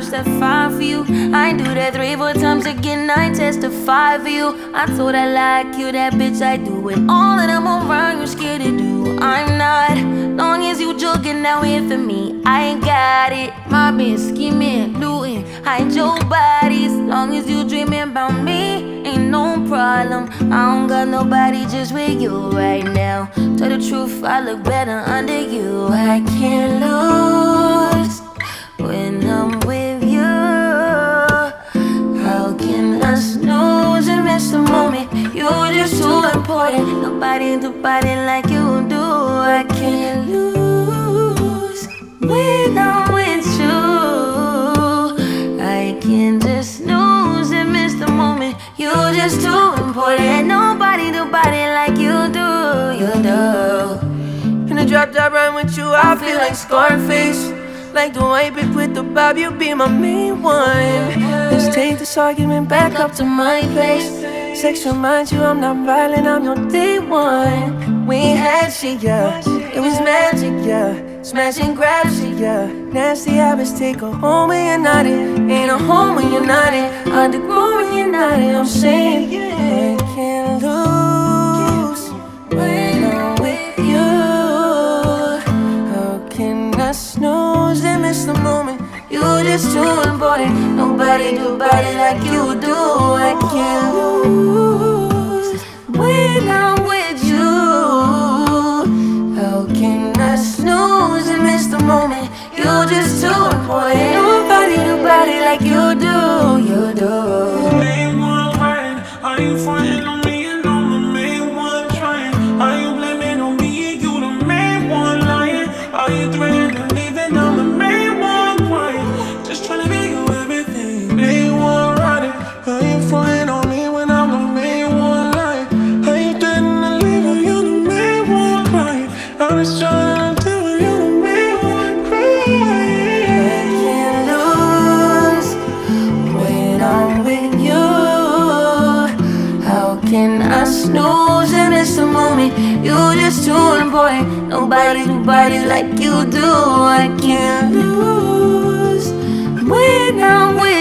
step 5 for you. I do that 3, 4 times again, I testify for you. I told I like you, that bitch I do it. All of them around you scared to do. I'm not, long as you joking now here for me, I ain't got it. Mobbing, scheming, looting, hide your bodies. Long as you dreaming about me, ain't no problem. I don't got nobody just with you right now. Tell the truth, I look better under you. I can't lose when I'm with you. How can I snooze and miss the moment? You're just too important. Nobody do body like you do. I can't lose when I'm with you. I can't just snooze and miss the moment. You're just too important. Nobody do body like you do. You do. In the drop top ride with you, I feel like Scarface. Like the white bitch with the bob, you be my main one. Let's take this argument back up to my place. Sex reminds you I'm not violent, I'm your day one. We ain't had shit, yeah, it was magic, yeah. Smash and grab shit, yeah. Nasty habits take a home when you're not in. Ain't a home when you're not in. Underground when you're not in. I'm saying, yeah, I can't lose when I'm with you. How can I snooze and miss the moment? You're just too important. Nobody do body like you do. I can't lose when I'm with you. How can I snooze and miss the moment? You're just too important. Nobody do body like you do. You do. Main one crying, are you fronting on me and I'm the main one trying? Are you blaming on me and you the main one lying? Are you threatening leaving? I'm the main one crying, just trying to be you everything. Main one riding, are you fronting on me when I'm the main one lying? Are you threatening leaving? You the main one crying, I'm just trying to tell you the main one crying. I can't lose when I'm with you. How can I snooze and miss the moment? You're just too important. Nobody do body like you do. I can't lose when I'm with you.